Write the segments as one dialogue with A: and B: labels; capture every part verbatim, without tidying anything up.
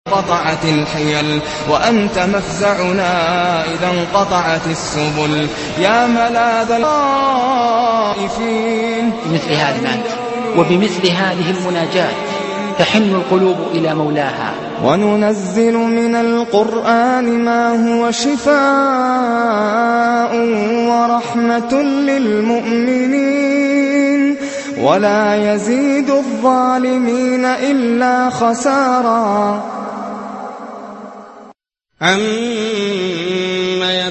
A: قطعت الحيل وأنت مفزعنا إذا انقطعت السبل يا ملاذ الخائفين.
B: مثل هذا المعنى وبمثل هذه المناجاة تحن القلوب إلى مولاها.
A: وننزل من القرآن ما هو شفاء ورحمة للمؤمنين ولا يزيد الظالمين إلا خسارا.
C: عما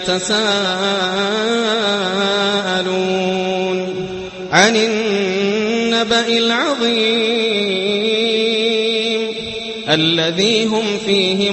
C: يتساءلون عن النبأ العظيم الذي هم فيه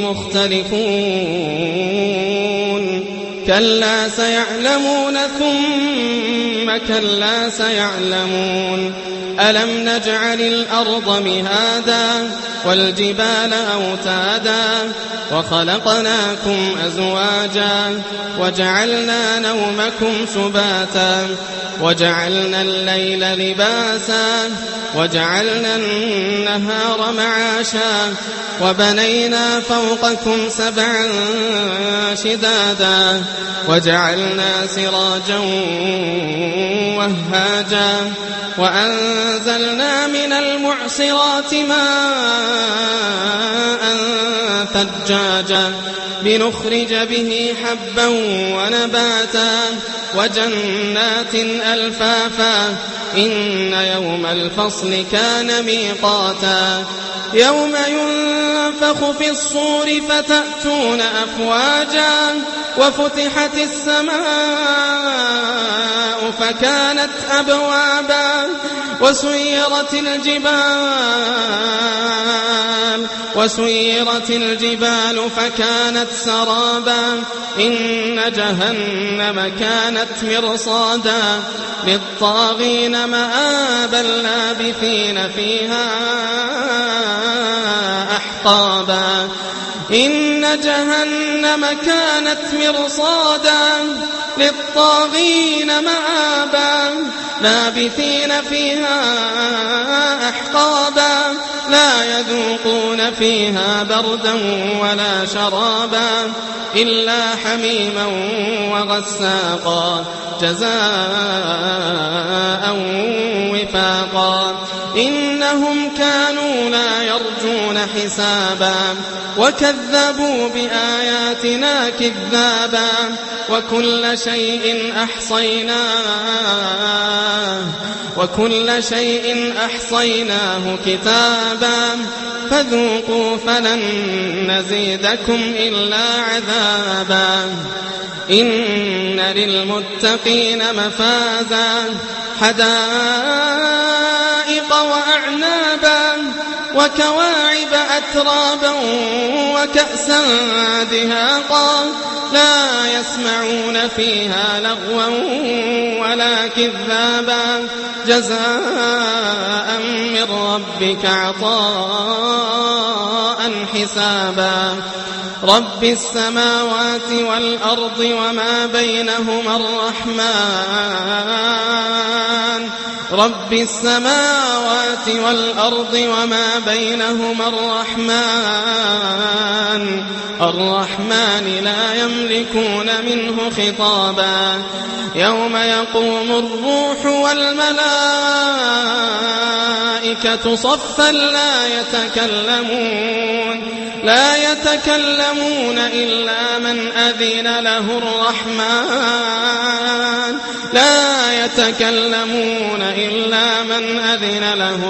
C: مختلفون كلا سيعلمون ثم كلا سيعلمون ألم نجعل الأرض مهادا والجبال أوتادا وخلقناكم أزواجا وجعلنا نومكم سباتا وجعلنا الليل لباسا وجعلنا النهار معاشا وبنينا فوقكم سبعا شدادا وجعلنا سراجا وهاجا وأنزلنا من المعصرات ماء ثجاجا لنخرج به حبا ونباتا وجنات ألفافا إن يوم الفصل كان ميقاتا يوم ينفخ في الصور فتأتون أفواجا وفتحت السماء فكانت أبوابا وسيرت الجبال وسيرت الجبال فكانت سرابا إن جهنم كانت مرصادا للطاغين مآبا لابثين فيها أحقابا إن جهنم كانت مرصادا للطاغين مآبا لابثين فيها أحقابا لا يذوقون فيها بردا ولا شرابا إلا حميما وغساقا جزاء وفاقا إنهم كانوا لا يرجون حسابا وكذبوا بآياتنا كذابا وكل شيء أحصيناه وكل شيء أحصيناه كتابا فذوقوا فلن نزيدكم إلا عذابا إن للمتقين مفازا حدائق وأعنابا وكواعب أترابا وكأسا دهاقا لا يسمعون فيها لغوا ولا كذابا جزاء من ربك عطاء حسابا رب السماوات والأرض وما بينهما الرحمن رب السماوات والأرض وما بينهما الرحمن الرحمن لا يملكون منه خطابا يوم يقوم الروح والملائكة صفا لا يتكلمون لا يتكلمون إلا من أذن له الرحمن لا يتكلمون إلا من أذن له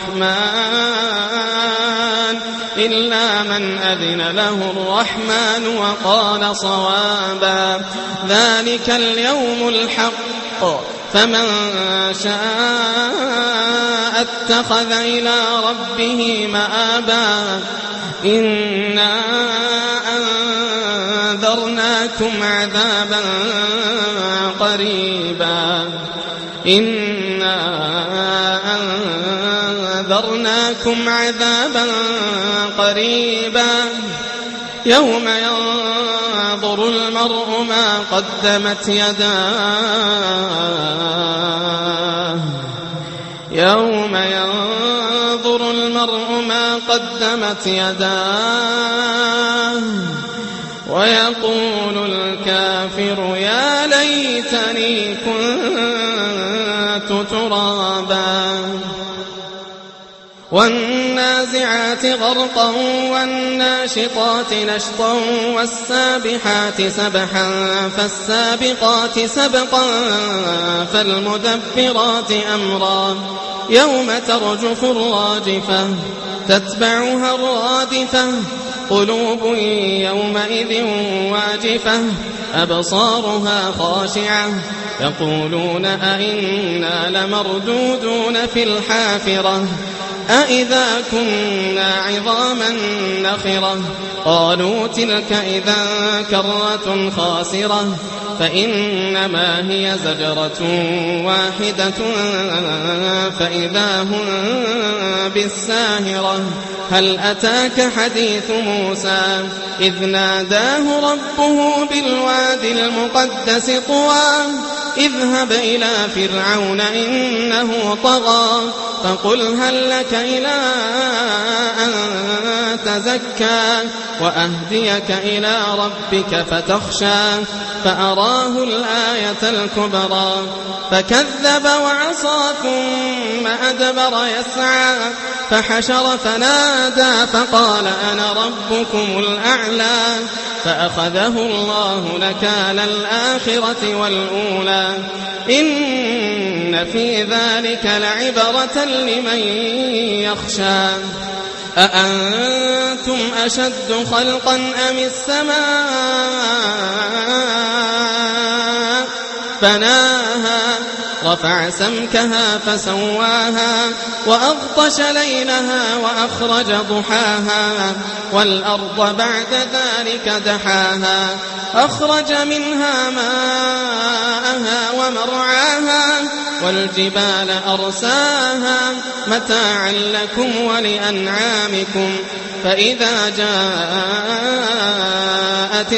C: الرحمن إلا من أذن له الرحمن وقال صوابا ذلك اليوم الحق فمن شاء اتخذ إلى ربه مآبا إنا أنذرناكم عذابا قريبا إنا أنذرناكم عذابا قريبا يوم ينظر المرء ما قدمت يداه يوم ينظر المرء ما قدمت يداه ويقول الكافر يا ليتني كنت ترابا والنازعات غرقا والناشطات نشطا والسابحات سبحا فالسابقات سبقا فالمدبرات أمرا يوم ترجف الراجفة تتبعها الرادفة قلوب يومئذ واجفة أبصارها خاشعة يقولون أئنا لمردودون في الحافرة أئذا كنا عظاما نخرة قالوا تلك إذا كرة خاسرة فإنما هي زجرة واحدة فإذا هم بالساهرة هل أتاك حديث موسى إذ ناداه ربه بالوادي المقدس طوى اذهب إلى فرعون إنه طغى فقل هل لك إلى أن تزكى وأهديك إلى ربك فتخشى فأراه الآية الكبرى فكذب وعصى ثم أدبر يسعى فحشر فنادى فقال أنا ربكم الأعلى فأخذه الله نكال الآخرة والأولى إن في ذلك لعبرة لمن يخشى أأنتم أشد خلقا أم السماء بناها رفع سمكها فسواها وأغطش ليلها وأخرج ضحاها والأرض بعد ذلك دحاها أخرج منها ماءها ومرعاها والجبال أرساها متاعا لكم ولأنعامكم فإذا جاءت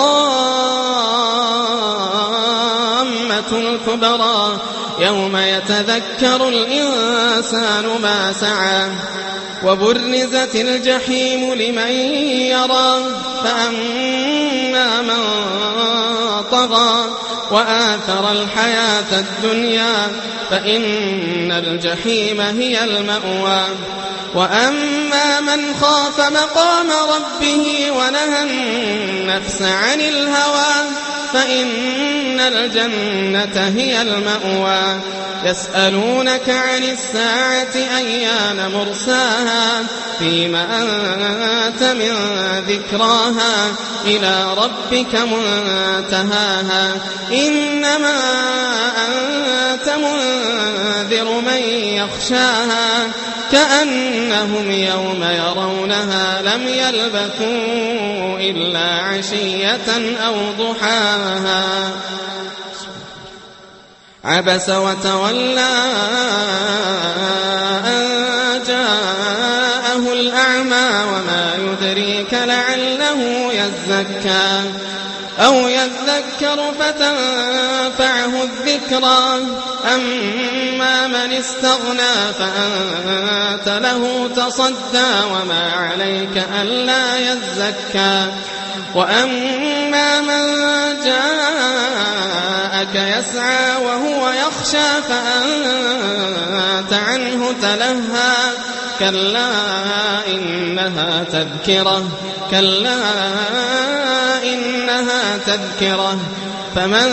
C: الطامة الكبرى يوم يتذكر الإنسان ما سعى وبرزت الجحيم لمن يرى فأما من طغى وآثر الحياة الدنيا فإن الجحيم هي المأوى وأما من خاف مقام ربه ونهى النفس عن الهوى فإن الجنة هي المأوى يسألونك عن الساعة أيان مرساها فيما أنت من ذكراها إلى ربك منتهاها إنما أنت منذر من يخشاها كأنهم يوم يرونها لم يلبثوا إلا عشية أو ضحاها عبس وتولى أن جاءه الأعمى وما يدريك لعله يزكى أو يذكر فتنفعه الذكرى أما من استغنى فأنت له تصدى وما عليك ألا يزكى وأما من جاءك يسعى وهو يخشى فأنت عنه تلهى كلا إنها تذكرة كلا إنها تذكرة فمن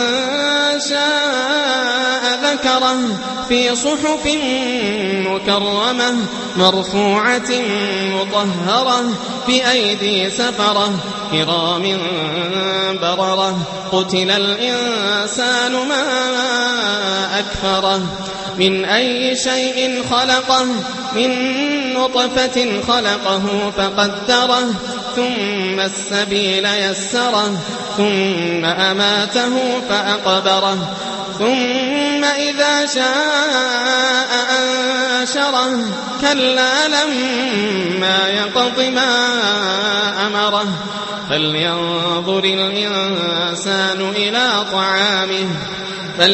C: شاء ذكره في صحف مكرمة مرفوعة مطهرة بأيدي سفرة كرام بررة قتل الإنسان ما أكفره من أي شيء خلقه من نطفة خلقه فقدره ثم السبيل يسره ثم أماته فأقبره ثم إذا شاء أنشره كلا لما يقض ما أمره فلينظر الإنسان إلى طعامه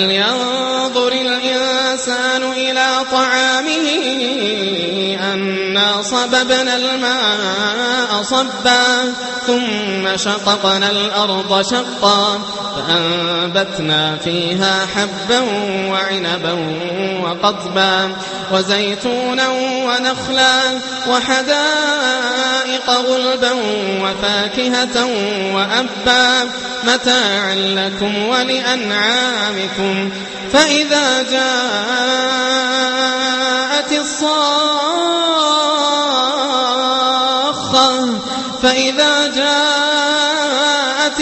C: فلينظر الإنسان إلى طعامه أنا إنا صببنا الماء صبا ثم شققنا الأرض شقا فأنبتنا فيها حبا وعنبا وقضبا وزيتونا ونخلا وحدائق غلبا وفاكهة وأبا متاعا لكم ولأنعامكم فإذا جاءت الصاخة فإذا جاءت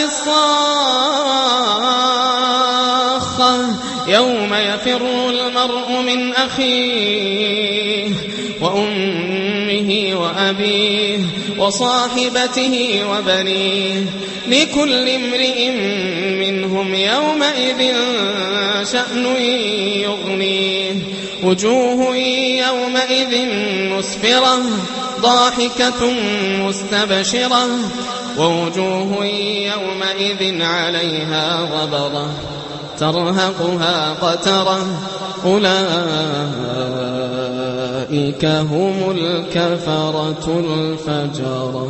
C: الصاخة يوم يفر المرء من أخيه وأمه وأبيه وصاحبته وبنيه لكل امرئ منهم يومئذ شأن يغنيه وجوه يومئذ مسفرة ضاحكة مستبشرة ووجوه يومئذ عليها غبرة ترهقها قترة أولئك هم الكفرة الفجرة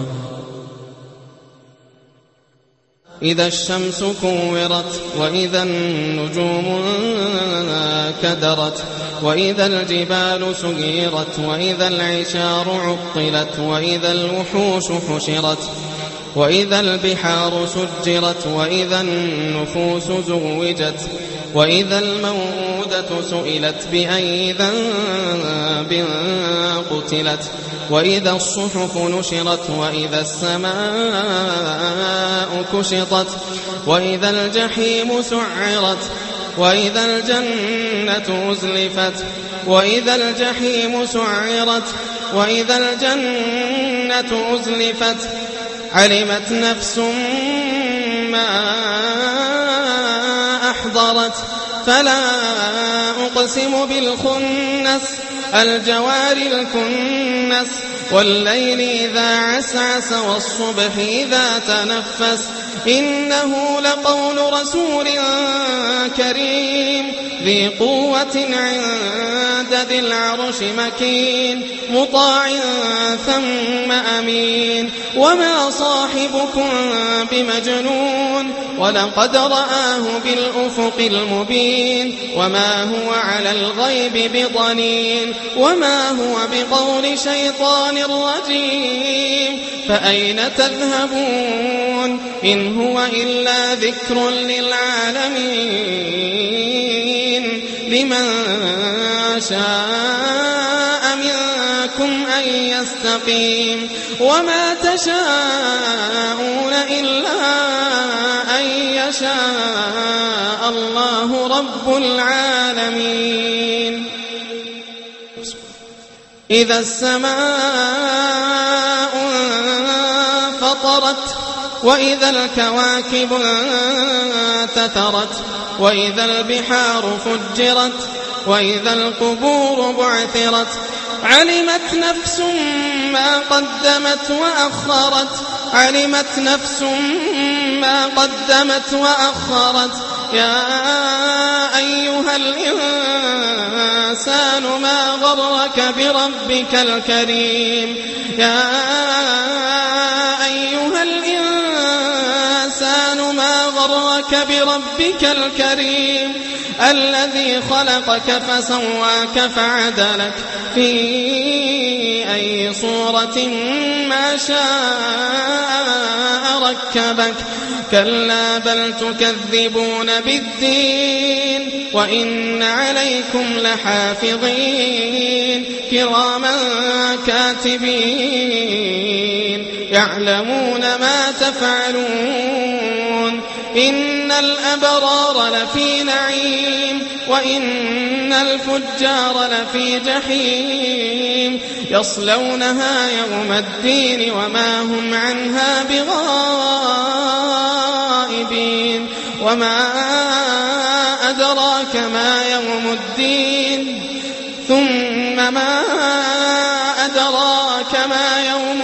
C: إذا الشمس كورت وإذا النجوم كدرت وإذا الجبال سيرت وإذا العشار عطلت وإذا الوحوش حشرت وإذا البحار سجرت وإذا النفوس زوجت وإذا الموءودة سئلت بأي ذنب قتلت وإذا الصحف نشرت وإذا السماء كشطت وإذا الجحيم سعرت وإذا الجنة أزلفت وإذا الجحيم سعرت وإذا الجنة أزلفت علمت نفس ما أحضرت فلا أقسم بالخنس الجوار الكنس والليل إذا عسعس والصبح إذا تنفس إنه لقول رسول كريم ذي قوة عند ذي العرش مكين مطاع ثم أمين وما صاحبكم بمجنون ولقد رآه بالأفق المبين وما هو على الغيب بضنين وما هو بقول شيطان رجيم فأين تذهبون إن هو إلا ذكر للعالمين لمن شاء منكم أن يستقيم وما تشاءون إلا أن يشاء الله رب العالمين إذا السماء انفطرت وإذا الكواكب انتثرت وإذا البحار فجرت وإذا القبور بعثرت علمت نفس ما قدمت وأخرت علمت نفس ما قدمت وأخرت يا أيها الإنسان ما غرك بربك الكريم يا أيها الإنسان ما غرك بربك الكريم الذي خلقك فسواك فعدلك في أي صورة ما شاء ركبك كلا بل تكذبون بالدين وإن عليكم لحافظين كراما كاتبين يعلمون ما تفعلون إن الأبرار لفي نعيم وإن الفجار لفي جحيم يصلونها يوم الدين وما هم عنها بغائبين وما أدراك ما يوم الدين ثم ما أدراك ما يوم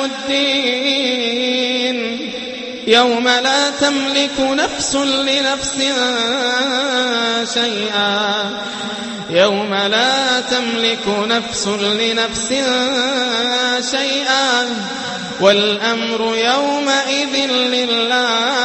C: الدين يوم لا تملك نفس لنفس شيئا يوم لا تملك نفس لنفس شيئا والأمر يومئذ لله.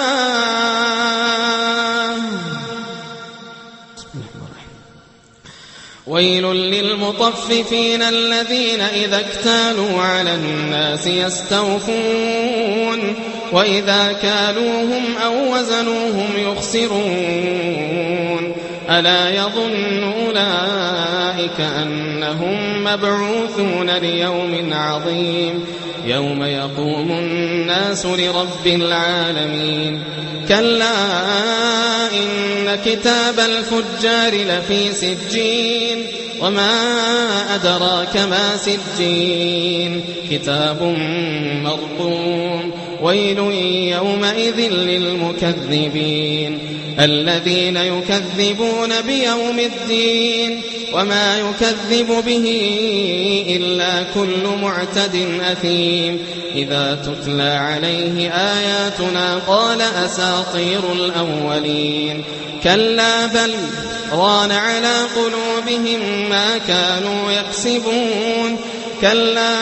C: ويل للمطففين الذين إذا اكتالوا على الناس يستوفون وإذا كالوهم أو وزنوهم يخسرون. ألا يظن أولئك أنهم مبعوثون ليوم عظيم يوم يقوم الناس لرب العالمين. كلا إن كتاب الفجار لفي سجين وما أدراك ما سجين كتاب مرقوم. ويل يومئذ للمكذبين الذين يكذبون بيوم الدين وما يكذب به إلا كل معتد أثيم. إذا تتلى عليه آياتنا قال أساطير الأولين. كلا بل ران على قلوبهم ما كانوا يكسبون. كلا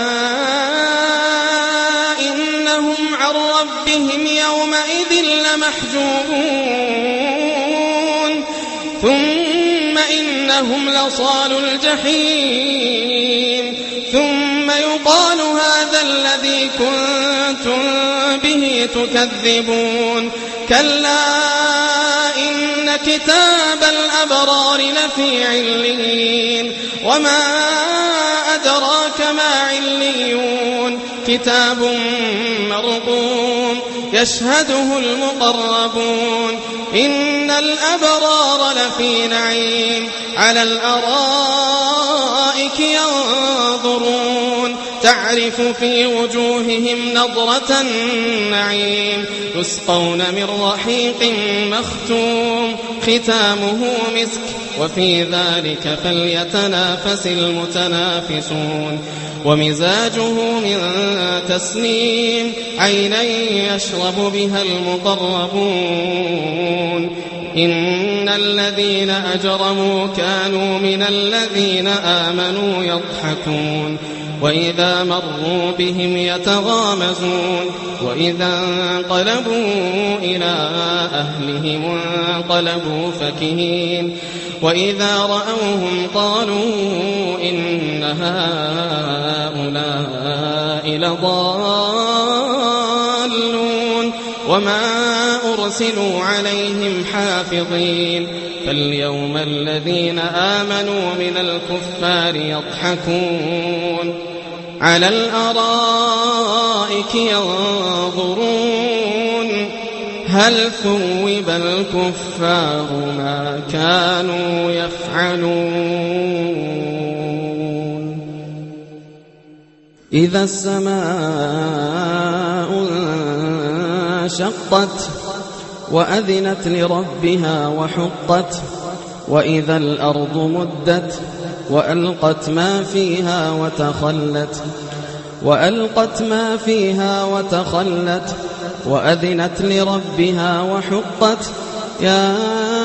C: إنهم عن ربهم يومئذ لمحجوبون ثم إنهم لصال الجحيم ثم يقال هذا الذي كنتم به تكذبون. كلا إن كتاب الأبرار لفي عليين وما أدراك ما عليون كتاب مرقوم يشهده المقربون. إن الأبرار لفي نعيم على الأرائك ينظرون تعرف في وجوههم نضرة النعيم يسقون من رحيق مختوم ختامه مسك وفي ذلك فليتنافس المتنافسون. ومزاجه من تسنيم عينا يشرب بها المقربون. إن الذين أجرموا كانوا من الذين آمنوا يضحكون وإذا مروا بهم يتغامزون وإذا انقلبوا إلى أهلهم انقلبوا فكهين وإذا رأوهم قالوا إن هؤلاء لضالون وما أرسلوا عليهم حافظين. فاليوم الذين آمنوا من الكفار يضحكون على الأرائك ينظرون هل ثوب الكفار ما كانوا يفعلون. إذا السماء انشقت وأذنت لربها وحقت وإذا الأرض مدت وألقت ما فيها وتخلت وألقت ما فيها وتخلت وأذنت لربها وحقت. يا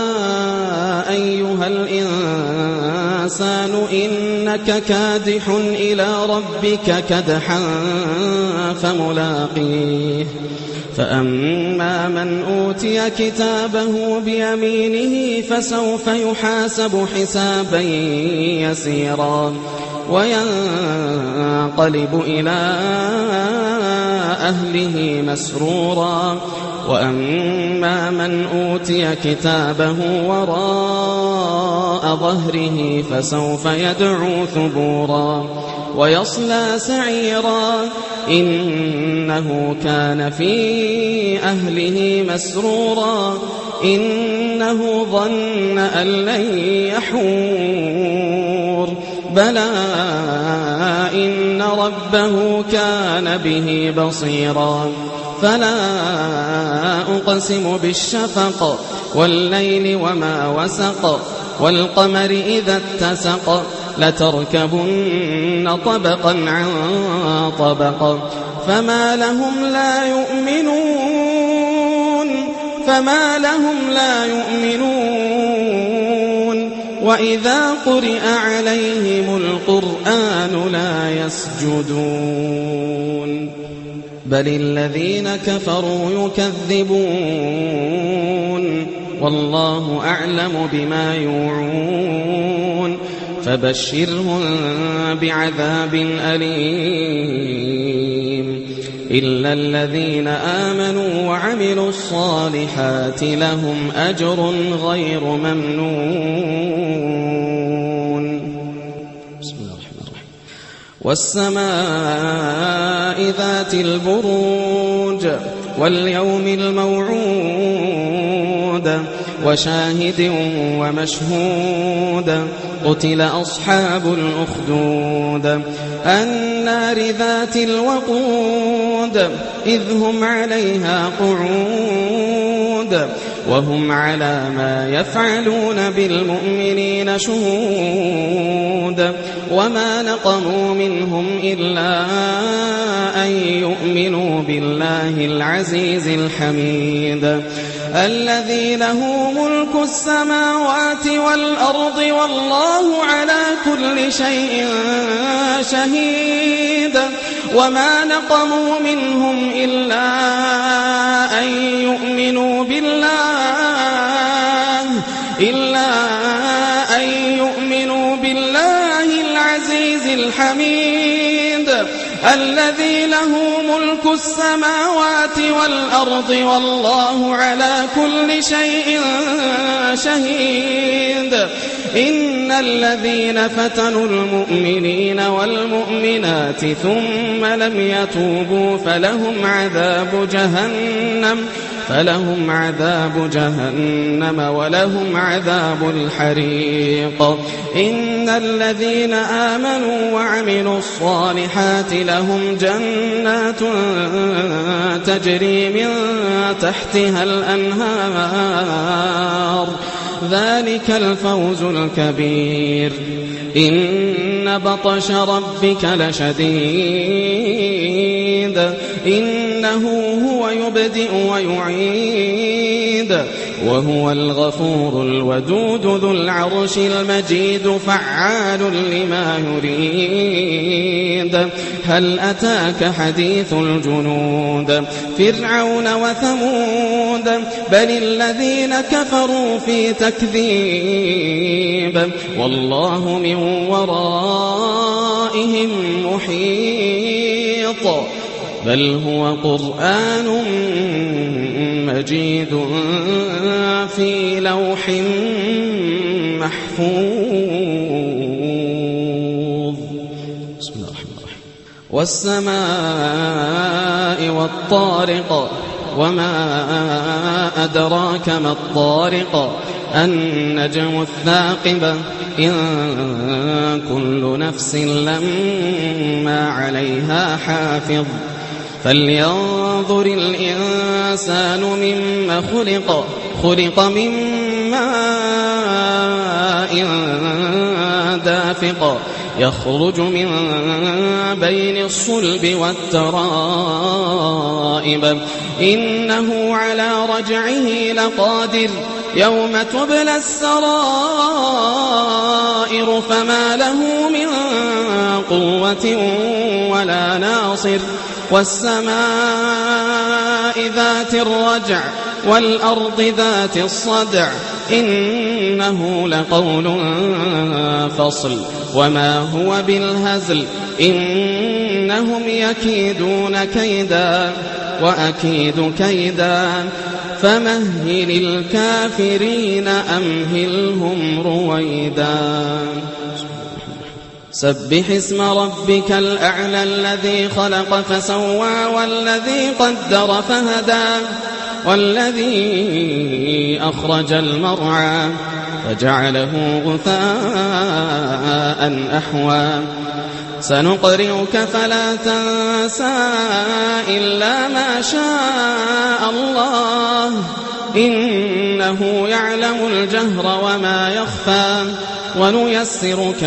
C: أيها الإنسان إنك كادح إلى ربك كدحا فملاقيه. فأما من أوتي كتابه بيمينه فسوف يحاسب حسابا يسيرا وينقلب إلى أهله مسرورا. وأما من أوتي كتابه وراء ظهره فسوف يدعو ثبورا ويصلى سعيرا إنه كان في أهله مسرورا إنه ظن أن لن يحور بلى إن ربه كان به بصيرا. فلا أقسم بالشفق والليل وما وسق والقمر إذا اتسق لتركبن طبقا عن طبق فما لهم لا يؤمنون فما لهم لا يؤمنون وإذا قرئ عليهم القرآن لا يسجدون بل الذين كفروا يكذبون والله أعلم بما يوعون فبشرهم بعذاب أليم إلا الذين آمنوا وعملوا الصالحات لهم أجر غير ممنون. بسم الله الرحمن الرحيم. والسماء ذات البروج واليوم الموعود وشاهد ومشهود قتل أصحاب الأخدود النار ذات الوقود إذ هم عليها قعود وهم على ما يفعلون بالمؤمنين شهود وما نقموا منهم إلا أن يؤمنوا بالله العزيز الحميد الذي له ملك السماوات والأرض والله على كل شيء شهيد وما نقموا منهم إلا أن يؤمنوا بالله إلا أن يؤمنوا بالله العزيز الحميد الذي له ملك السماوات والأرض والله على كل شيء شهيد إن الذين فتنوا المؤمنين والمؤمنات ثم لم يتوبوا فلهم عذاب جهنم فلهم عذاب جهنم ولهم عذاب الحريق إن الذين آمنوا وعملوا الصالحات لهم جنات تجري من تحتها الأنهار ذلك الفوز الكبير إن بطش ربك لشديد إنه هو يبدئ ويعيد وهو الغفور الودود ذو العرش المجيد فعال لما يريد هل أتاك حديث الجنود فرعون وثمود بل الذين كفروا في تكذيب والله من ورائهم محيط بل هو قرآن مجيد في لوح محفوظ. بسم الله الرحمن الرحيم. والسماء والطارق وما أدراك ما الطارق النجم الثاقب إن كل نفس لما عليها حافظ فلينظر الإنسان مما خلق خلق من ماء دافق يخرج من بين الصلب والترائب إنه على رجعه لقادر يوم تبلى السرائر فما له من قوة ولا ناصر والسماء ذات الرجع والأرض ذات الصدع إنه لقول فصل وما هو بالهزل إنهم يكيدون كيدا وأكيد كيدا فمهل الكافرين أمهلهم رويدا. سبح اسم ربك الأعلى الذي خلق فسوى والذي قدر فهدى والذي أخرج المرعى فجعله غثاء أحوى سنقرئك فلا تنسى إلا ما شاء الله إنه يعلم الجهر وما يخفى ونيسرك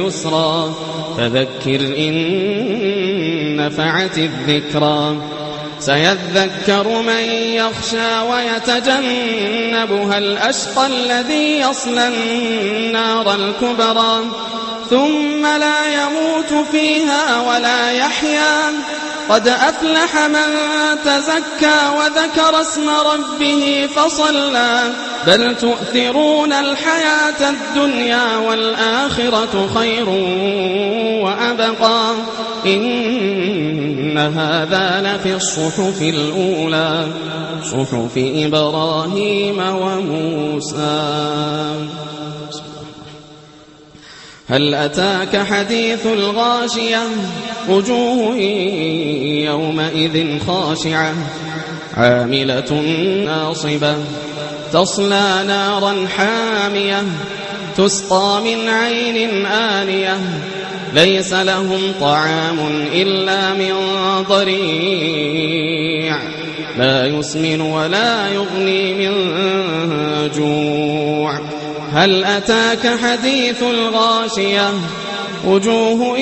C: لليسرى فذكر إن نفعت الذكرى سيذكر من يخشى ويتجنبها الأشقى الذي يصلى النار الكبرى ثم لا يموت فيها ولا يحيا قد أفلح من تزكى وذكر اسم ربه فصلى بل تؤثرون الحياة الدنيا والآخرة خير وأبقى إن هذا لفي الصحف الأولى صحف إبراهيم وموسى. هل أتاك حديث الغاشية وجوه يومئذ خاشعة عاملة ناصبة تصلى نارا حامية تسقى من عين آنية ليس لهم طعام إلا من ضريع لا يسمن ولا يغني من جوع. هل أتاك حديث الغاشية وجوه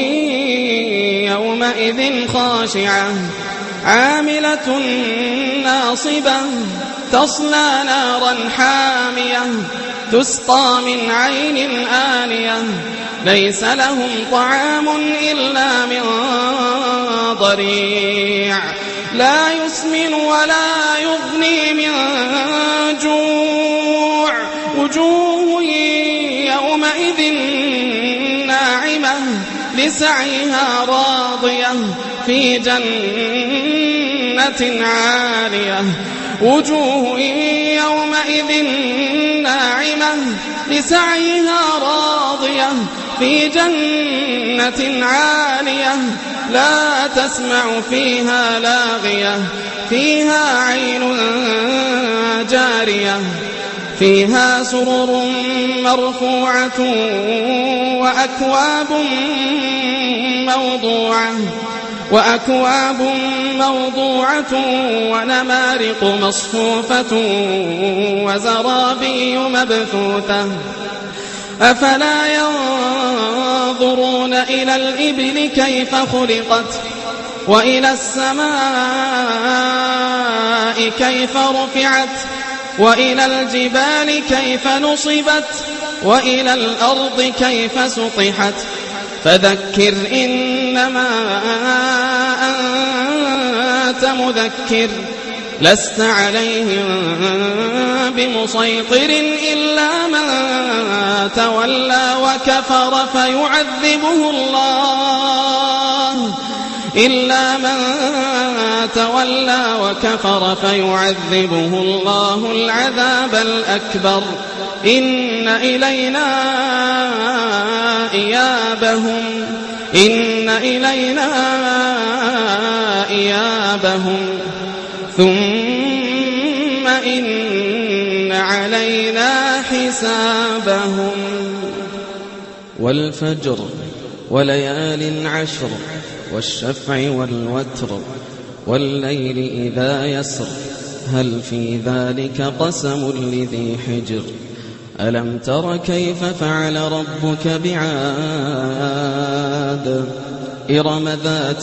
C: يومئذ خاشعة عاملة ناصبة تصلى نارا حامية تسقى من عين آنية ليس لهم طعام إلا من ضريع لا يسمن ولا يغني من جوع. وجوه يومئذ ناعمة لسعيها راضية في جنة عالية. وجوه يومئذ ناعمة لسعيها راضية في جنة عالية لا تسمع فيها لاغية فيها عين جارية فيها سرر مرفوعة وأكواب موضوعة وأكواب موضوعة ونمارق مصفوفة وزرابي مبثوثة أفلا ينظرون إلى الإبل كيف خلقت وإلى السماء كيف رفعت وإلى الجبال كيف نصبت وإلى الأرض كيف سطحت فذكر إنما أنت مذكر لست عليهم بمسيطر إلا من تولى وكفر فيعذبه الله إلا من تولى وكفر فيعذبه الله العذاب الأكبر إن إلينا إيابهم إن إلينا إيابهم ثم إن علينا حسابهم.
D: والفجر وليال عشر والشفع والوتر والليل إذا يسر هل في ذلك قسم لذي حجر ألم تر كيف فعل ربك بعاد إرم ذات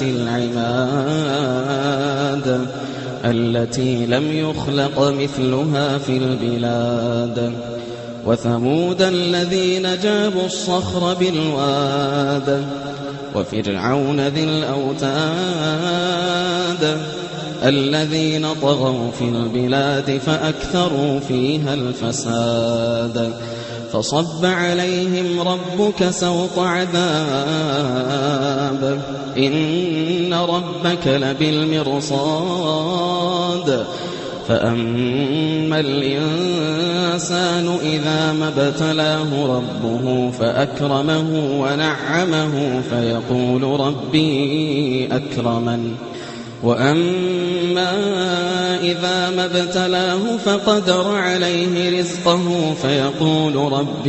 D: العماد التي لم يخلق مثلها في البلاد وثمود الذين جابوا الصخر بالواد وفرعون ذي الأوتاد الذين طغوا في البلاد فأكثروا فيها الفساد فصب عليهم ربك سوط عذاب إن ربك لبالمرصاد فأما الإنسان إذا ما ابتلاه ربه فأكرمه ونعمه فيقول ربي أكرمن وأما إذا ما ابتلاه فقدر عليه رزقه فيقول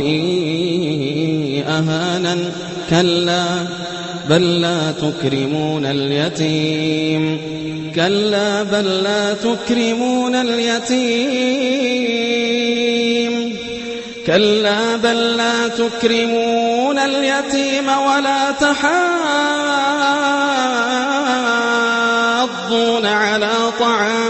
D: ربي أهانن كلا بل لا تكرمون اليتيم كلا بل لا تكرمون اليتيم كلا بل لا تكرمون اليتيم ولا تحاضون تحاضون على طعام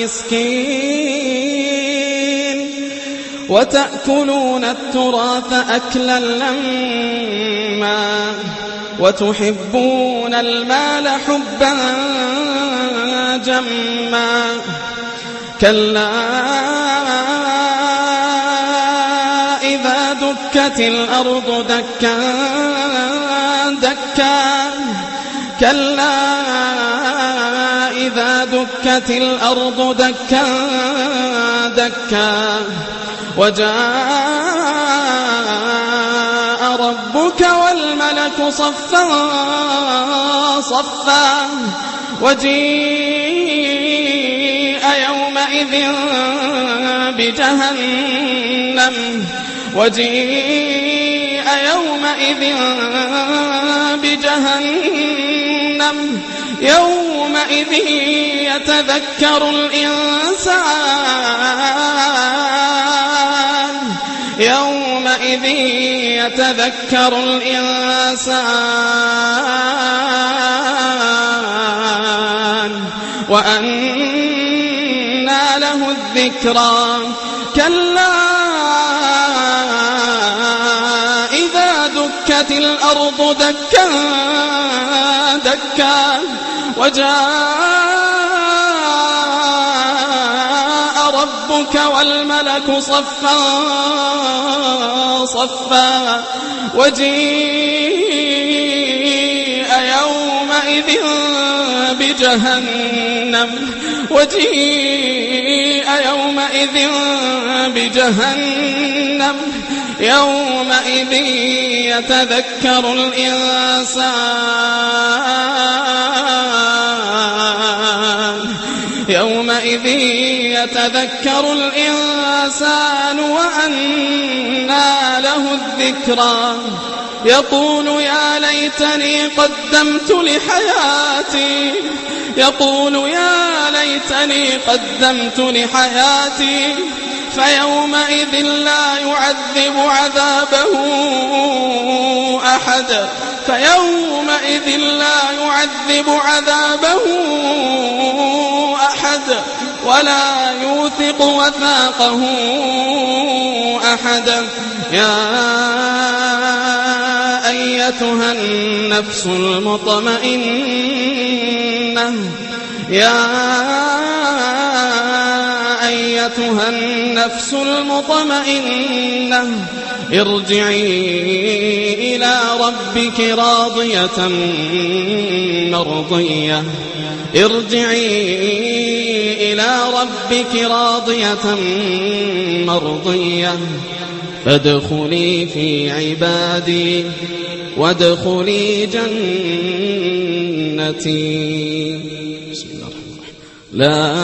D: المسكين وتأكلون التراث أكلا لما وتحبون المال حبا جما كلا إذا دكت الأرض دكا دكا كلا إذا دكت الأرض دكا دكا وجاء ربك والملك صفا صفا وجيء يومئذ بجهنم وجيء يومئذ بجهنم يومئذ يتذكر الإنسان يومئذ يتذكر الإنسان وأنى له الذكرى كلا إذا دكت الأرض دكا دكا وجاء ربك والملك صفا صفا وجيء يومئذ بجهنم وجيء يومئذ بجهنم يومئذ يتذكر الإنسان يومئذ يتذكر الإنسان وأنى له الذكرى يقول يا ليتني قدمت لحياتي يقول يا ليتني قدمت لحياتي فيومئذ لا يعذب عذابه أحد فيومئذ لا يعذب عذابه أحد ولا يوثق وثاقه أحد يا أيتها النفس المطمئنة يا أيتها النفس المطمئنة ارجعي إلى ربك راضية مرضية ارجعي إلى ربك راضية مرضية فادخلي في عبادي وادخلي جنتي. بسم الله الرحمن الرحيم. لا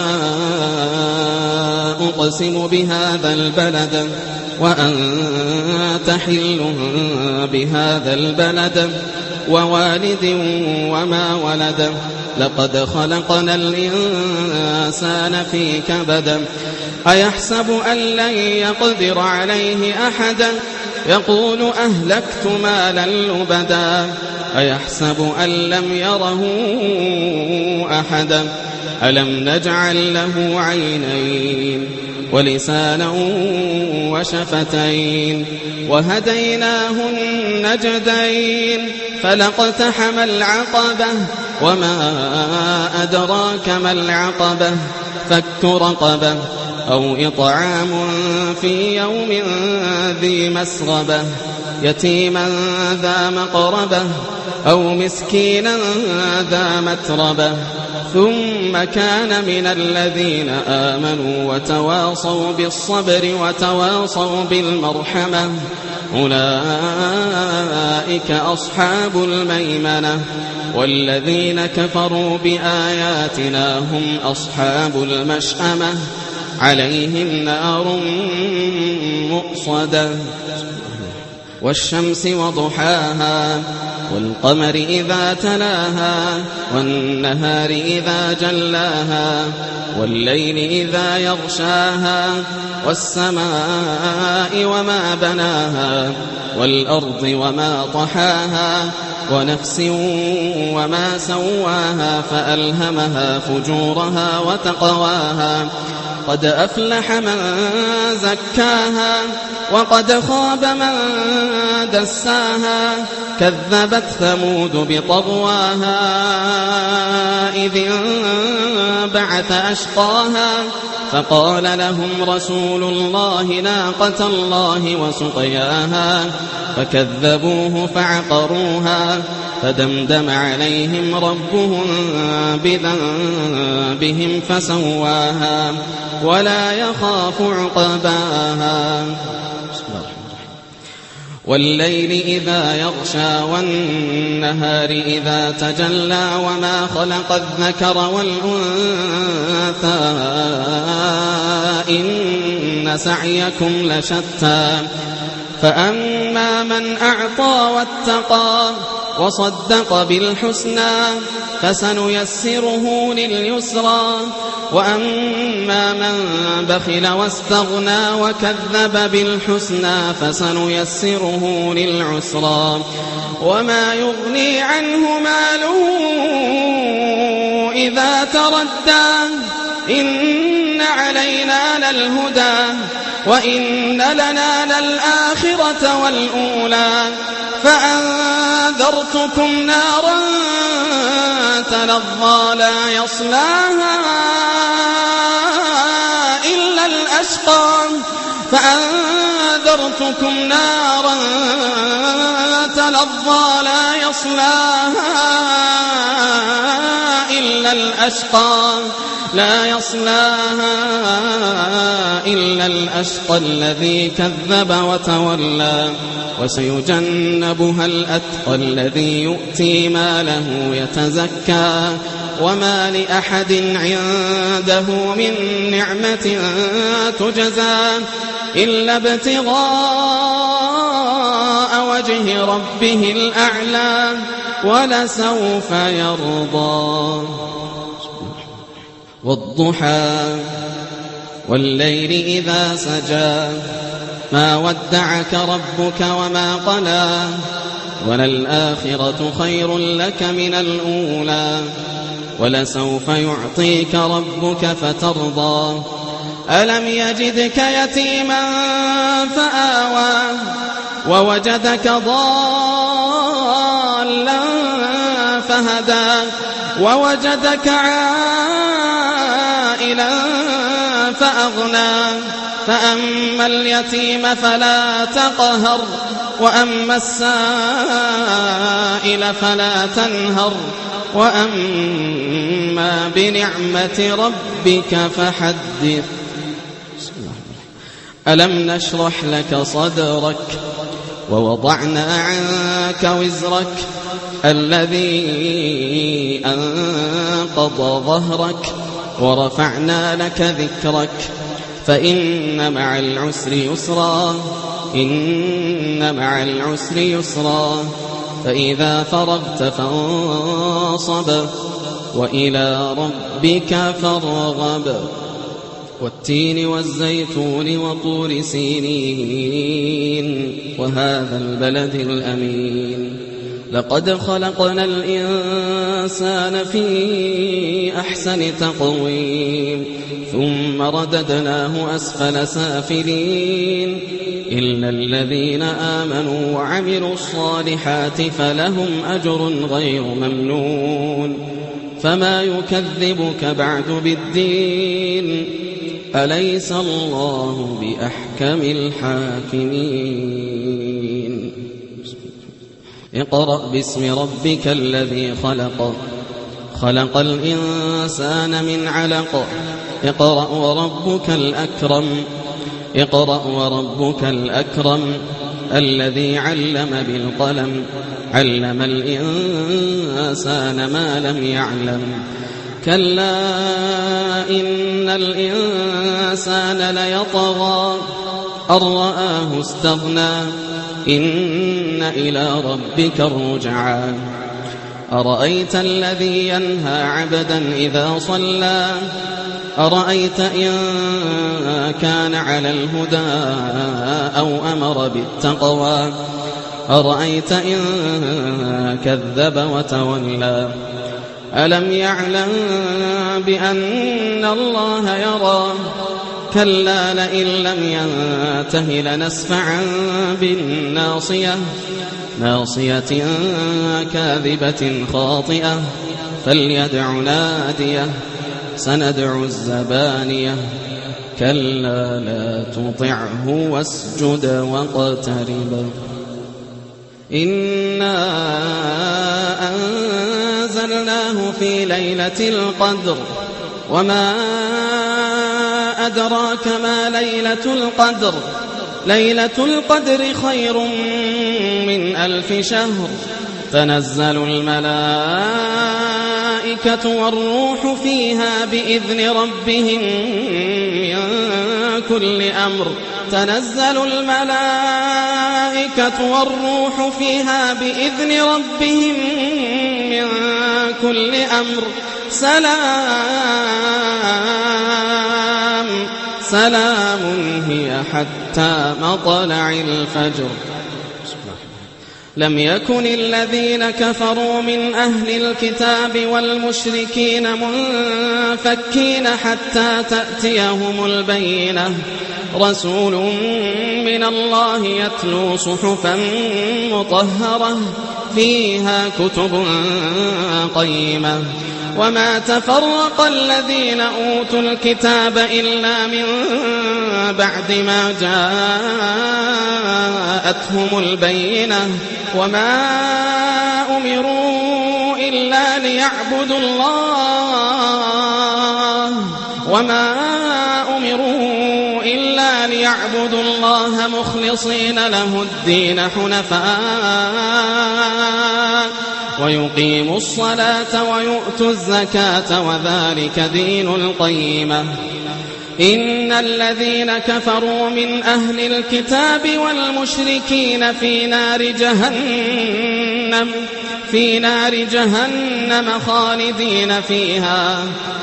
D: أقسم بهذا البلد وأنت حل بهذا البلد ووالد وما ولد لقد خلقنا الإنسان في كبد أيحسب أن لن يقدر عليه أحدا يقول أهلكت مالا لبدا أيحسب أن لم يره أحدا ألم نجعل له عينين ولسانا وشفتين وهديناه النجدين فلاقتحم العقبة وما أدراك ما العقبة فك رقبة أو إطعام في يوم ذي مسغبة يتيما ذا مقربة أو مسكينا ذا متربة ثم كان من الذين آمنوا وتواصوا بالصبر وتواصوا بالمرحمة أولئك أصحاب الميمنة والذين كفروا بآياتنا هم أصحاب المشأمة عليهم نار مؤصدة والشمس وضحاها والقمر إذا تلاها والنهار إذا جلاها والليل إذا يغشاها والسماء وما بناها والأرض وما طحاها
C: ونفس وما سواها فألهمها فجورها وتقواها قد أفلح من زكاها وقد خاب من دساها كذبت ثمود بطغواها إذ انبعث أشقاها فقال لهم رسول الله ناقة الله وسقياها فكذبوه فعقروها فدمدم عليهم ربهم بذنبهم فسواها ولا يخاف عقباها والليل إذا يغشى والنهار إذا تجلى وما خلق الذكر والأنثى إن سعيكم لشتى فأما من أعطى واتقى وصدق بالحسنى فسنيسره لليسرى وأما من بخل واستغنى وكذب بالحسنى فسنيسره للعسرى وما يغني عنه ماله إذا تردى إن علينا للهدى وإن لنا للآخرة والأولى فأنذرتكم نارا تلظى لا يصلاها إلا الأشقى فأنذرتكم نارا تلظى لا يصلاها إلا الأشقى لا يصلاها إلا الأشقى الذي كذب وتولى وسيجنبها الأتقى الذي يؤتي ماله يتزكى وما لأحد عنده من نعمة تجزى إلا ابتغاء وجه ربه الأعلى ولسوف يرضى والضحى والليل إذا سجى ما ودعك ربك وما قلى وللآخرة خير لك من الأولى ولسوف يعطيك ربك فترضى ألم يجدك يتيما فآوى ووجدك ضالا فهدى ووجدك عائلا فأغنى فأما اليتيم فلا تقهر وأما السائل فلا تنهر وأما بنعمة ربك فحدث ألم نشرح لك صدرك ووضعنا عنك وزرك الذي أنقض ظهرك ورفعنا لك ذكرك فإن مع العسر يسرا إن مع العسر يسرا فإذا فرغت فانصب وإلى ربك فارغب والتين والزيتون وطور سينين وهذا البلد الأمين لقد خلقنا الإنسان في أحسن تقويم ثم رددناه أسفل سافلين إلا الذين آمنوا وعملوا الصالحات فلهم أجر غير ممنون فما يكذبك بعد بالدين أليس الله بأحكم الحاكمين اقرأ باسم ربك الذي خلق خلق الإنسان من علق اقرأ وربك الأكرم اقرأ وربك الأكرم الذي علم بالقلم علم الإنسان ما لم يعلم كلا إن الإنسان ليطغى أن رآه استغنى إن إلى ربك الرجعى أرأيت الذي ينهى عبدا إذا صلى أرأيت إن كان على الهدى أو أمر بالتقوى أرأيت إن كذب وتولى ألم يعلم بأن الله يرى كلا لئن لم ينته لنسفعا بالناصية ناصية كاذبة خاطئة فليدع ناديه سندع الزبانية كلا لا تطعه واسجد واقترب إنا أنزلناه في ليلة القدر وما أدراك ما ليلة القدر ليلة القدر خير من ألف شهر تنزل الملائكة والروح فيها بإذن ربهم من كل أمر تنزل الملائكة والروح فيها بإذن ربهم من كل أمر سلام سلام هي حتى مطلع الفجر. لم يكن الذين كفروا من أهل الكتاب والمشركين منفكين حتى تأتيهم البينة رسول من الله يتلو صحفا مطهرة فيها كتب قيمة وما تفرق الذين أوتوا الكتاب إلا من بعد ما جاءتهم البينة وما أمروا إلا ليعبدوا الله وما أمروا إلا ليعبدوا الله مخلصين له الدين حنفاء ويقيموا الصلاة ويؤتوا الزكاة وذلك دين القيمة. إن الذين كفروا من أهل الكتاب والمشركين في نار جهنم في نار جهنم خالدين فيها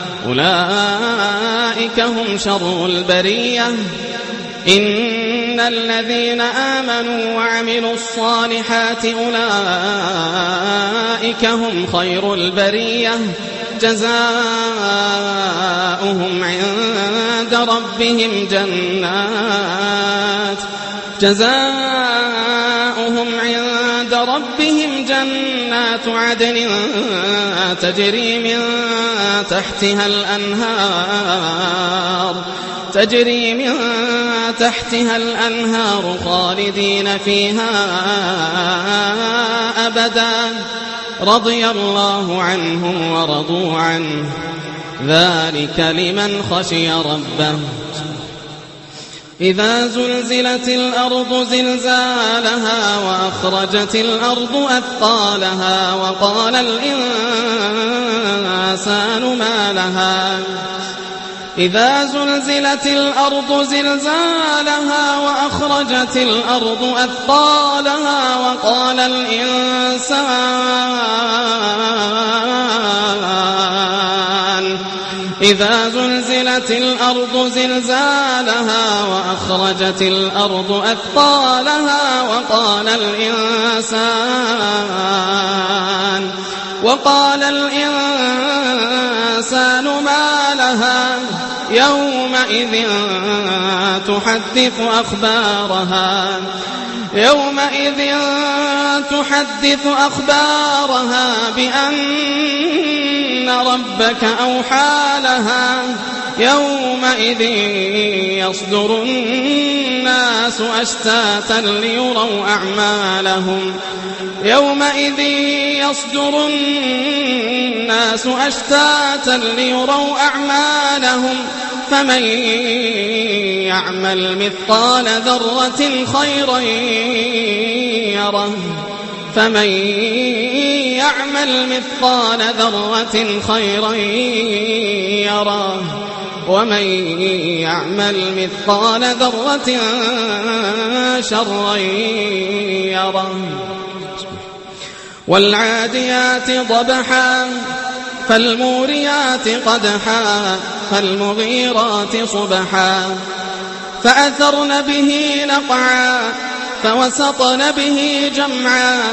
C: أولئك هم شر البرية. إن الذين آمنوا وعملوا الصالحات أولئك هم خير البرية جزاؤهم عند ربهم جنات جزاؤهم عند ربهم جنات عدن تجري من تحتها الأنهار تجري من تحتها الأنهار خالدين فيها أبدا رضي الله عنهم ورضوا عنه ذلك لمن خشي ربه. إذا زلزلت الأرض زلزالها وأخرجت الأرض أثقالها وقال الإنسان ما لها إذا زلزلت الأرض زلزالها وأخرجت الأرض أثقالها وقال الإنسان إذا زلزلت الأرض زلزالها وأخرجت الأرض أثقالها وقال الإنسان وقال الإنسان ما لها يومئذ تحدث أخبارها يومئذ تحدث أخبارها بأن ربك أوحى لها يومئذ يصدر الناس أشتاتا ليروا أعمالهم يومئذ يصدر الناس أشتاتا ليروا أعمالهم فمن يعمل مثقال ذرة خيرا يره فمن يعمل مثقال ذرة خيرا يره ومن يعمل مثقال ذرة شرا يره. والعاديات ضبحا فالموريات قدحا فالمغيرات صبحا فأثرن به نقعا فوسطن به جمعا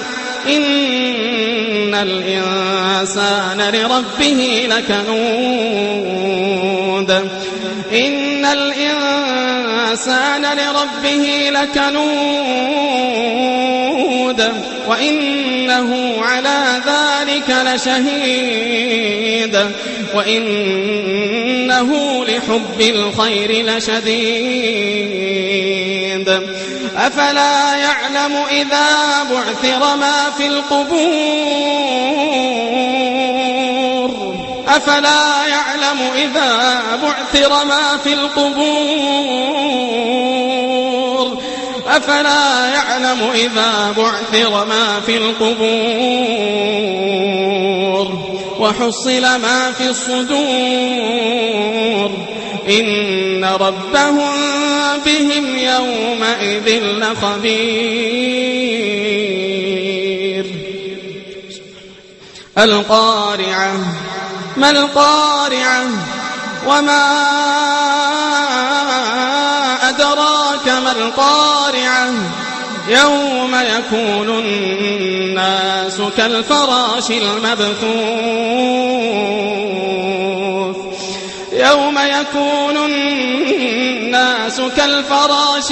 C: إن الإنسان لربه لكنود إن الإنسان لربه لكنود وإنه على ذلك لشهيد وإنه لحب الخير لشديد أفلا يعلم إذا بعثر ما في القبور أفلا يعلم إذا بعثر ما في القبور أفلا يعلم إذا بعثر ما في القبور وحصل ما في الصدور إن ربهم بهم يومئذ لخبير القارعة ما القارعة وما أدراك ما القارعة يوم يكون الناس كالفراش المبثوث يوم يكون الناس كالفراش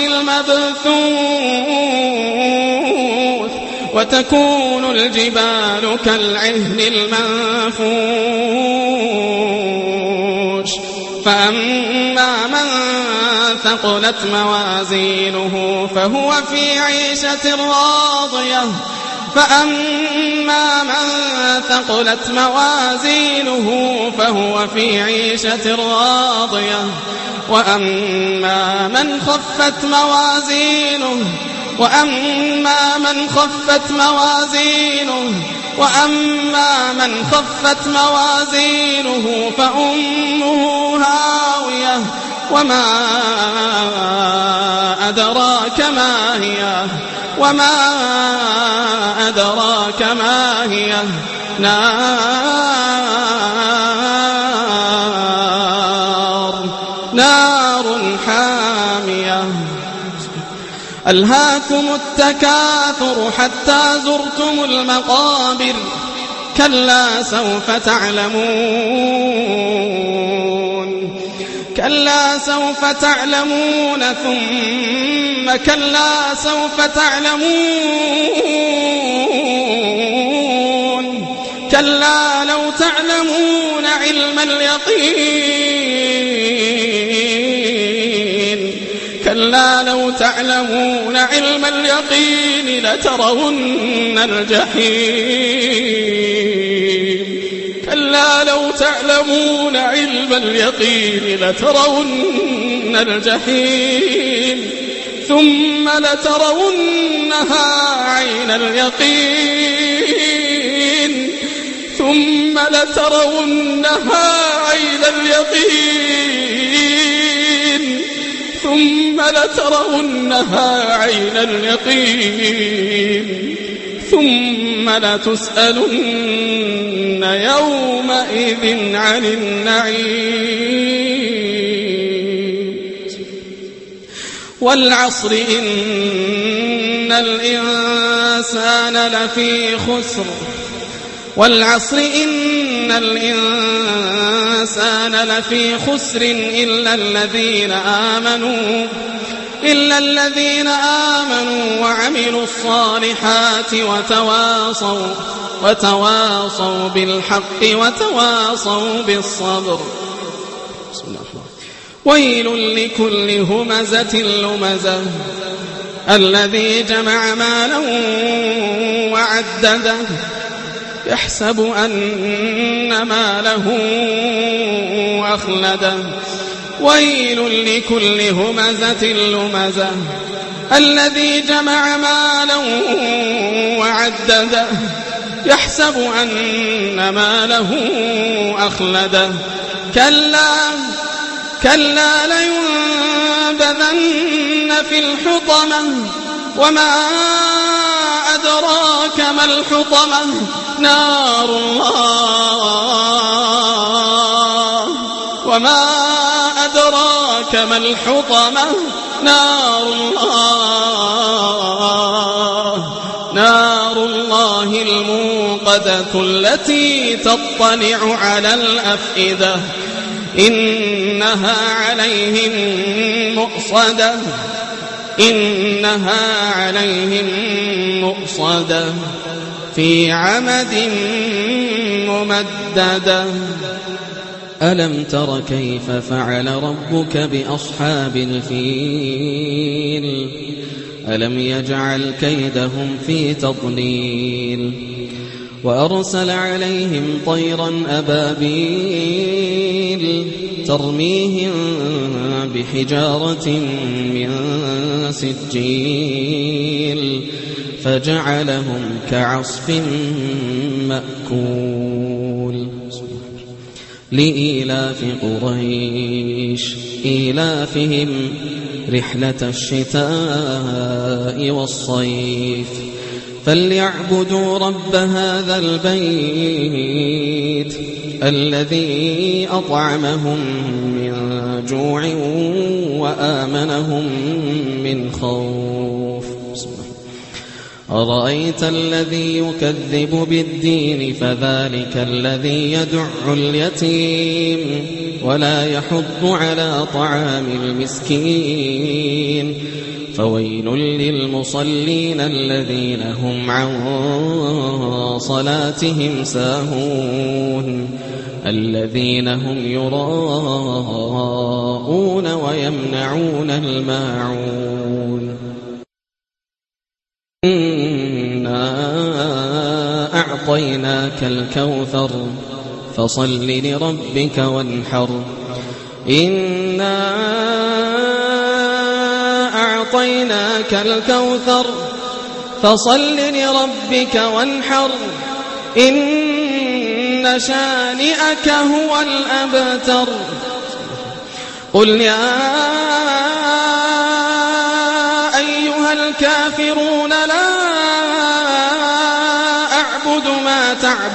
C: المبثوث وتكون الجبال كالعهن المنفوش فأما من ثقلت موازينه فهو في عيشة راضية فأما من ثقلت موازينه فهو في عيشة راضية وأما من خفت موازينه وأما من خفت موازينه وأما من خفت موازينه فأمه هاوية وما أدراك ما هي وما أدراك ما هي نار نار حامية ألهاكم التكاثر حتى زرتم المقابر كلا سوف تعلمون كلا سوف تعلمون ثم كلا سوف تعلمون كلا لو تعلمون علم اليقين كلا لو تعلمون علم اليقين لترون الجحيم كلا لو تعلمون علم اليقين لترون الجحيم ثم لترونها عين اليقين ثم لترونها عين اليقين ثم لترونها عين اليقين ثم لتسألن يومئذ عن النعيم والعصر إن الإنسان لفي خسر والعصر إن الإنسان لفي خسر إلا الذين آمنوا إلا الذين آمنوا وعملوا الصالحات وتواصوا وتواصوا بالحق وتواصوا بالصبر. بسم الله الرحمن الرحيم. ويل لكل همزة لمزة الذي جمع مالا وعدده يحسب أن ماله أخلده. ويل لكل همزة لمزة الذي جمع مالا وعدده يحسب أن ماله أخلده. كلا كلا لينبذن في الحطمة وما أدراك ما الحطمة نار الله وما أدراك أدراك ما الحطمة نار الله نار الله الموقدة التي تطلع على الأفئدة إنها عليهم مؤصدة إنها عليهم مؤصدة في عمد ممددة. ألم تر كيف فعل ربك بأصحاب الفيل ألم يجعل كيدهم في تضليل وأرسل عليهم طيرا أبابيل ترميهم بحجارة من سجيل فجعلهم كعصف مأكول. لإيلاف قريش إيلافهم رحلة الشتاء والصيف فليعبدوا رب هذا البيت الذي أطعمهم من جوع وآمنهم من خوف. أرأيت الذي يكذب بالدين فذلك الذي يدع اليتيم ولا يحض على طعام المسكين فويل للمصلين الذين هم عن صلاتهم ساهون الذين هم يراءون ويمنعون الماعون. إنا أعطيناك الكوثر فصل لربك وانحر إنا أعطيناك الكوثر فصل لربك وانحر إن شانئك هو الأبتر. قل يا أيها الكافرون لا أعبد ما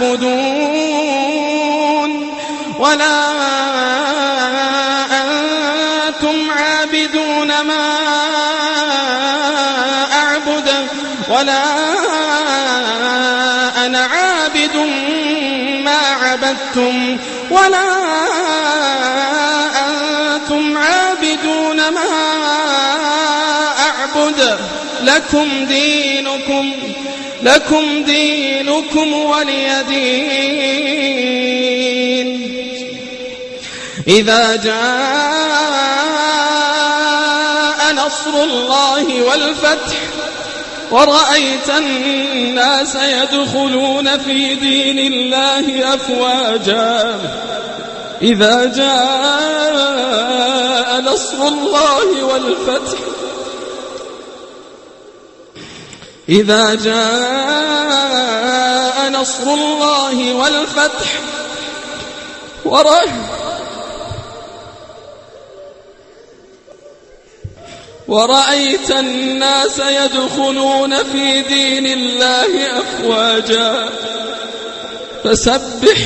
C: تعبدون ولا أنتم عابدون ما أعبد ولا أنا عابد ما عبدتم ولا أنتم عابدون ما أعبد لكم دينكم لكم دينكم ولي دين. إذا جاء نصر الله والفتح ورأيت الناس يدخلون في دين الله أفواجا إذا جاء نصر الله والفتح إذا جاء نصر الله والفتح ورأيت ورأيت الناس يدخلون في دين الله أفواجا فسبح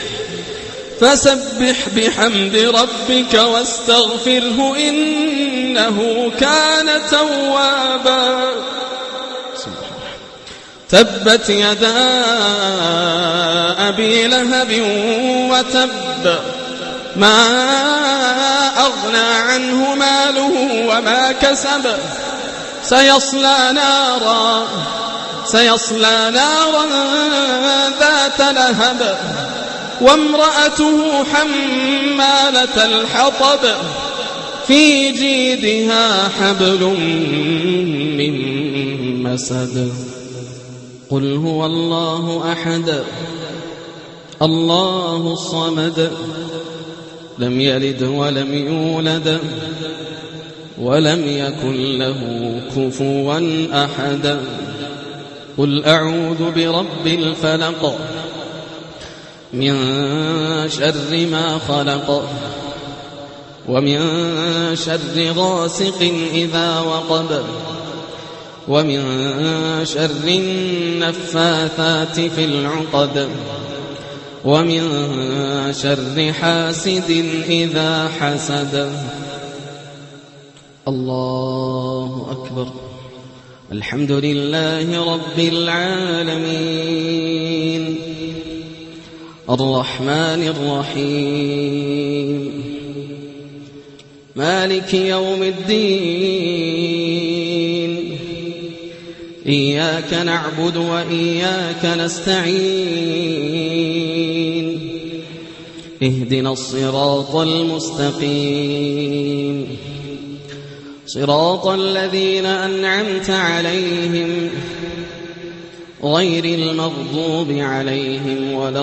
C: فسبح بحمد ربك واستغفره إنه كان توابا. تبت يدا أبي لهب وتب ما أغنى عنه ماله وما كسب سيصلى نارا سيصلى نارا ذات لهب وامرأته حمالة الحطب في جيدها حبل من مسد. قل هو الله أحد الله الصمد لم يلد ولم يولد ولم يكن له كفوا أحد. قل أعوذ برب الفلق من شر ما خلق ومن شر غاسق إذا وقب ومن شر النفاثات في العقد ومن شر حاسد إذا حسد.
D: الله أكبر. الحمد لله رب العالمين الرحمن الرحيم مالك يوم الدين إياك نعبد وإياك نستعين اهدنا الصراط المستقيم صراط الذين أنعمت عليهم غير المغضوب عليهم ولا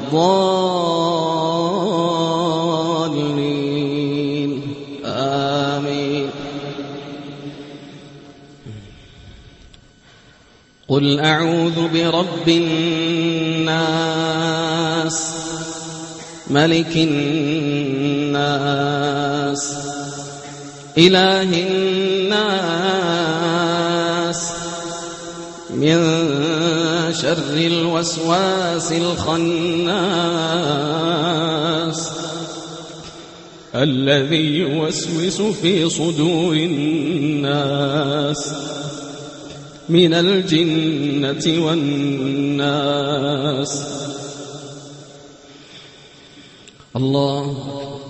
D: الضالين آمين. قل أعوذ برب الناس ملك الناس إله الناس من شر الوسواس الخناس الذي يوسوس في صدور الناس من الجنة والناس. الله